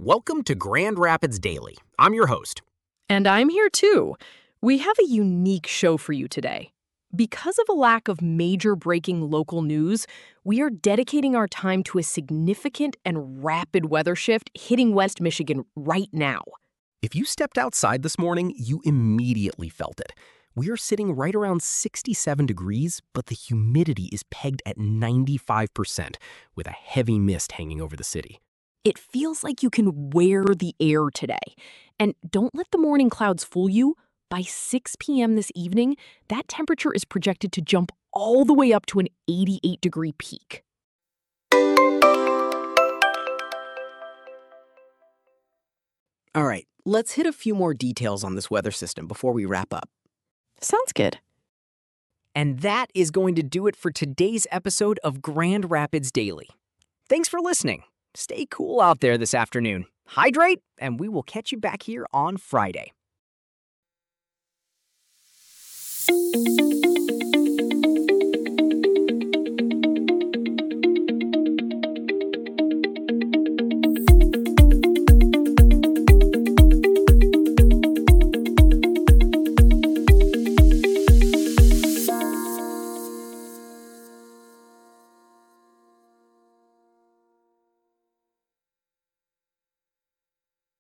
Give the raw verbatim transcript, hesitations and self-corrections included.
Welcome to Grand Rapids Daily. I'm your host. And I'm here too. We have a unique show for you today. Because of a lack of major breaking local news, we are dedicating our time to a significant and rapid weather shift hitting West Michigan right now. If you stepped outside this morning, you immediately felt it. We are sitting right around sixty-seven degrees, but the humidity is pegged at ninety-five percent, with a heavy mist hanging over the city. It feels like you can wear the air today. And don't let the morning clouds fool you. By six p.m. this evening, that temperature is projected to jump all the way up to an eighty-eight degree peak. All right, let's hit a few more details on this weather system before we wrap up. Sounds good. And that is going to do it for today's episode of Grand Rapids Daily. Thanks for listening. Stay cool out there this afternoon. Hydrate, and we will catch you back here on Friday.